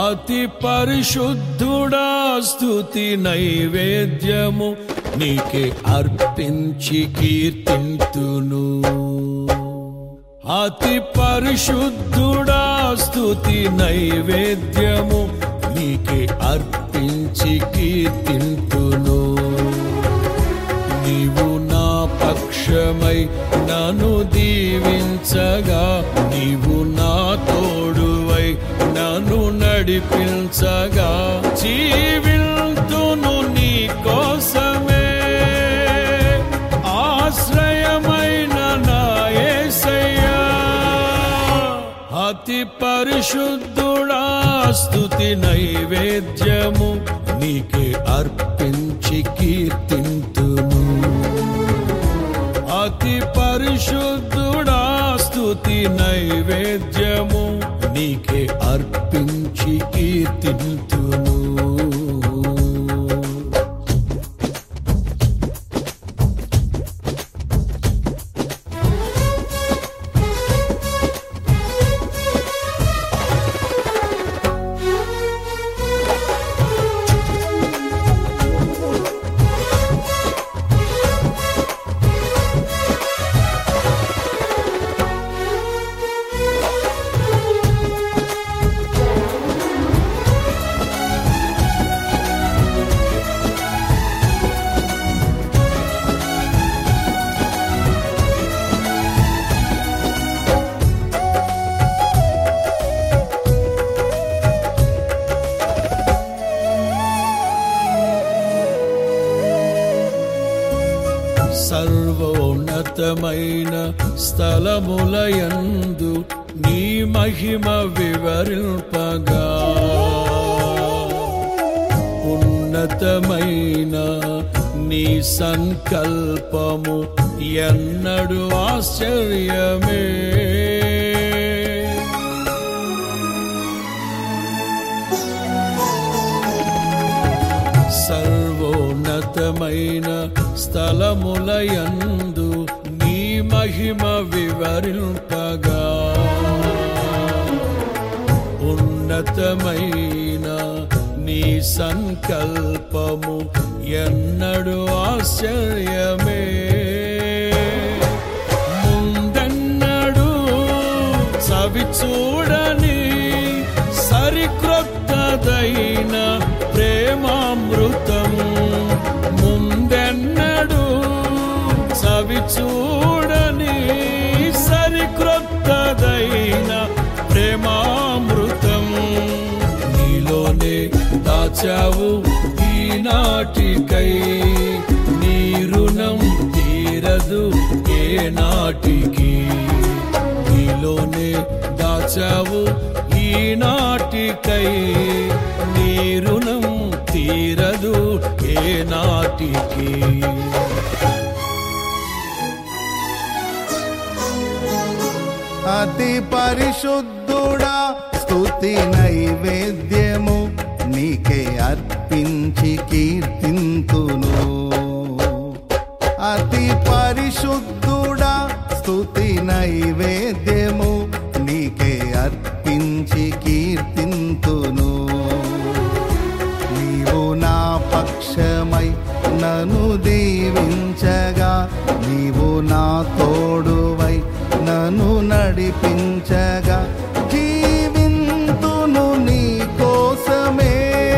అతి పరిశుద్ధుడా స్తుతి నైవేద్యము నీకే అర్పించి కీర్తింతును. అతి పరిశుద్ధుడా స్తుతి నైవేద్యము నీకే అర్పించి కీర్తింతును. నీవు నా పక్షమై నన్ను దీవించగా, నీవు నా తోడువై నన్ను నడిపించగా, జీవింతును నీ కోసమే ఆశ్రయమైన నా యేసయ్యా. అతి పరిశుద్ధుడా స్తుతి నైవేద్యము నీకే అర్పించి కీర్తింతును. అతి పరిశుద్ధుడా స్తుతి నైవేద్యము నీకే అర్పించి కీర్తింతును. సర్వోన్నతమైన స్థలములయందు నీ మహిమ వివరింపగా, ఉన్నతమైన నీ సంకల్పము ఎన్నడు ఆశ్చర్యమే. సర్వోన్నతమైన స్థలములయందు నీ మహిమ వివరింపగా, ఉన్నతమైన నీ సంకల్పము ఎన్నడు ఆశ్చర్యమే. ముందెన్నడు సవి చూడని సరిక్రొత్తదైన ప్రేమామృతం, ముందెన్నడు సవి చూడని సరిక్రొత్తదైన ప్రేమామృతం నీలోనే దాచావు ఈనాటికై. నీ రుణం తీరదు ఏ నాటికి, నీలోనే దాచావు ఈనాటికై. నీ రుణం తీరదు ఏ నాటికి. అతి పరిశుద్ధుడా స్తుతి నైవేద్యము నీకే అర్పించి కీర్తింతును. అతి పరిశుద్ధుడా స్తుతి నైవేద్యము నీకే అర్పించి కీర్తింతును. నీవు నా పక్షమై నన్ను దీవించగా, నీవు నా తోడువై నన్ను నడిపించగా, జీవింతును నీ కోసమే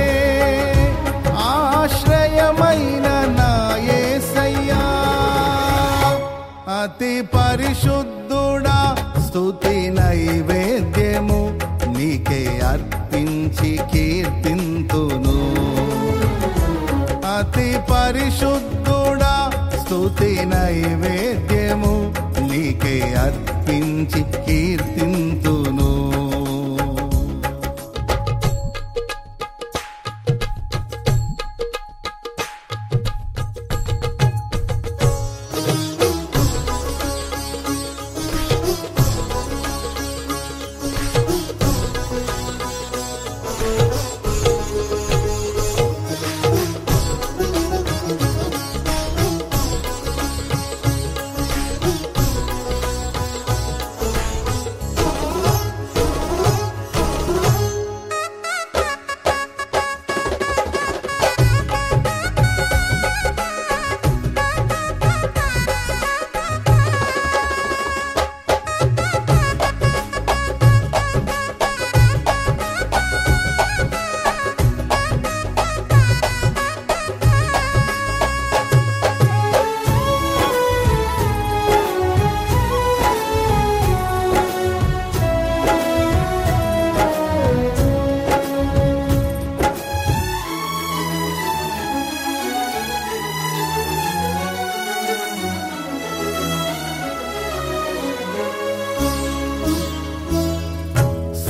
ఆశ్రయమైన నా యేసయ్యా. అతి పరిశుద్ధుడా స్తుతి నైవేద్యము నీకే అర్పించి కీర్తింతును. అతి పరిశుద్ధుడా స్తుతి నైవేద్యము నీకే అర్పించి కీర్తింతును.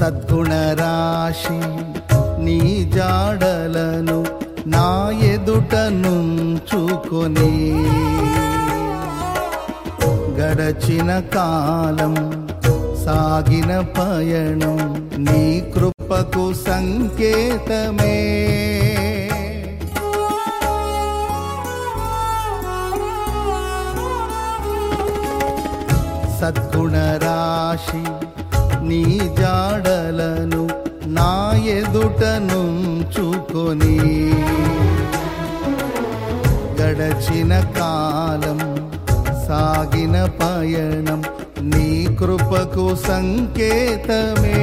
సద్గుణ రాశి నీ జాడలను నా ఎదుట నుంచుకొని గడచిన కాలం సాగిన పయనం నీ కృపకు సంకేతమే. సద్గుణ రాశి నీ జాడలను నా ఎదుట నుంచుకొని గడచిన కాలం సాగిన పయనం నీ కృపకు సంకేతమే.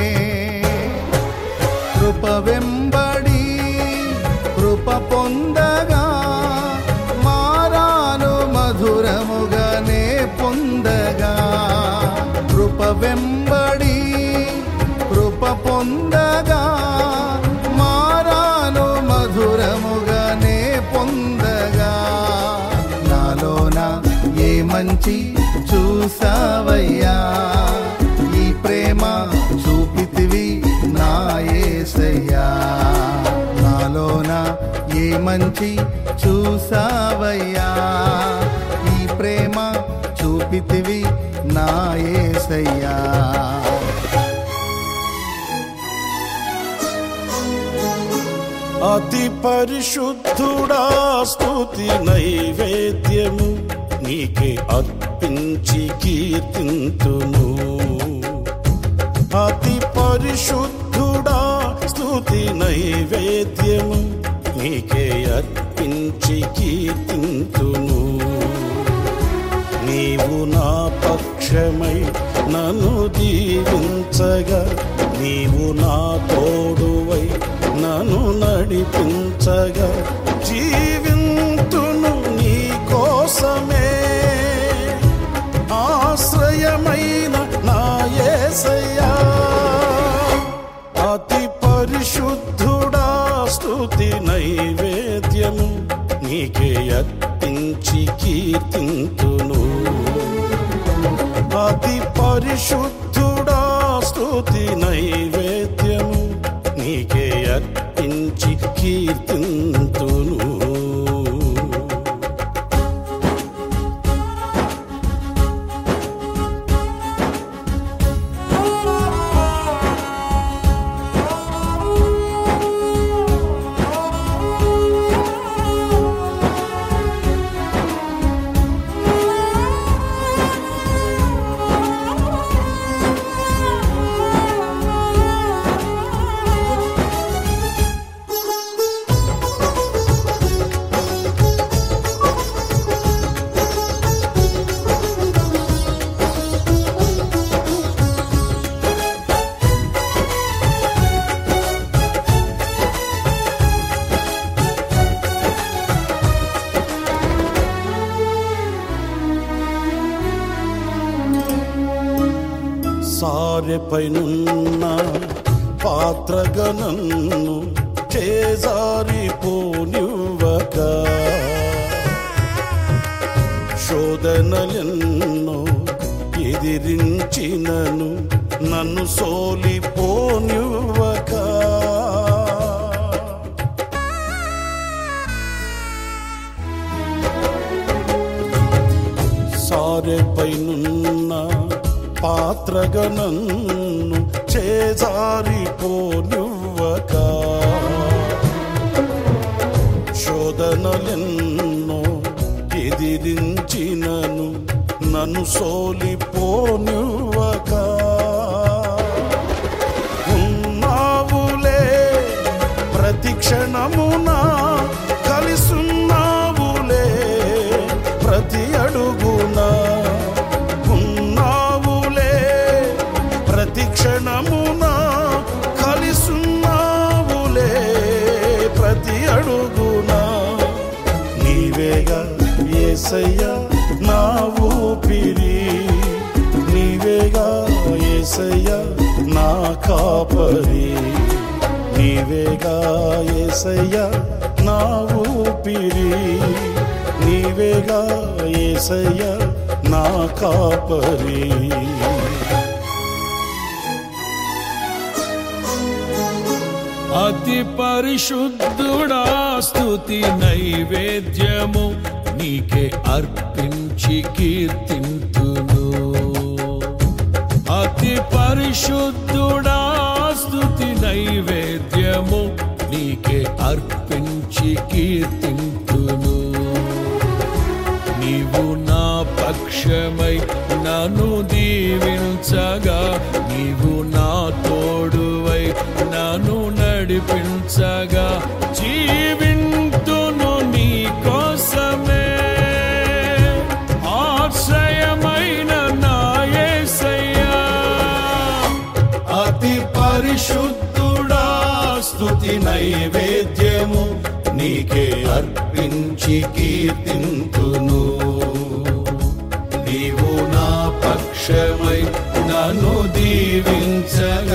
కృప వెంబడి కృప పొందగా మారాను మధురముగానే పొందగా. కృప వెంబడి కృప పొందగా మారాను మధురముగానే పొందగా. నాలోన ఏ మంచి చూసావయ్యా, ఈ ప్రేమ చూపితివి నా యేసయ్యా. నాలోన ఏ మంచి చూసావయ్యా, ఈ ప్రేమ చూపితివి నా యేసయ్యా. అతి పరిశుద్ధుడా స్తుతి నైవేద్యము నీకే అర్పించి కీర్తింతును. అతి పరిశుద్ధుడా స్తుతి నైవేద్యము నీకే అర్పించి కీర్తింతును. నీవు నా పక్షమై నన్ను దీవించగా, నీవు నా తోడువై నన్ను నడిపించగా, జీవింతును నీ కోసమే. ఆశ్రయమైన నా యేసయ్యా, అతి పరిశుద్ధుడా స్తుతి నైవేద్యము నీకే అర్పించి కీర్తింతును. అతి పరిశుద్ధుడా స్తుతి నైవేద్యము నీకే అర్పించి కీర్తింతును. సారెపైనున్న పాత్రగా నన్ను చేజారిపోనివ్వక, శోధనలెన్నో ఎదిరించినను నన్ను సోలిపోనివ్వక. సారెపైనున్న పాత్రగా నన్ను చేజారిపోనివ్వక, శోధనలెన్నో ఎదిరించినను నన్ను సోలిపోనివ్వక. ఉన్నావులే ప్రతి క్షణమున, కలిసున్నావులే ప్రతి అడుగున. ప్రతి క్షణమున కలిసున్నావులే ప్రతి అడుగున. నీవేగా యేసయ్యా నా ఊపిరి, నీవేగా యేసయ్యా నా కాపరి. నీవేగా యేసయ్యా నా ఊపిరి, నీవేగా యేసయ్యా నా కాపరి. అతి పరిశుద్ధుడా స్తుతి నైవేద్యము నీకే అర్పించి కీర్తింతును. అతి పరిశుద్ధుడా స్తుతి నైవేద్యము నీకే అర్పించి కీర్తింతును. నీవు నా పక్షమై నన్ను దీవించగా, నీవు నా తోడువై నన్ను నడిపించగా, జీవింతును నీ కోసమే. ఆశ్రయమైన నా యేసయ్యా, అతి పరిశుద్ధుడా స్తుతి నైవేద్యము నీకే అర్పించి కీర్తింతును. నీవు నా పక్షమై నన్ను దీవించగా,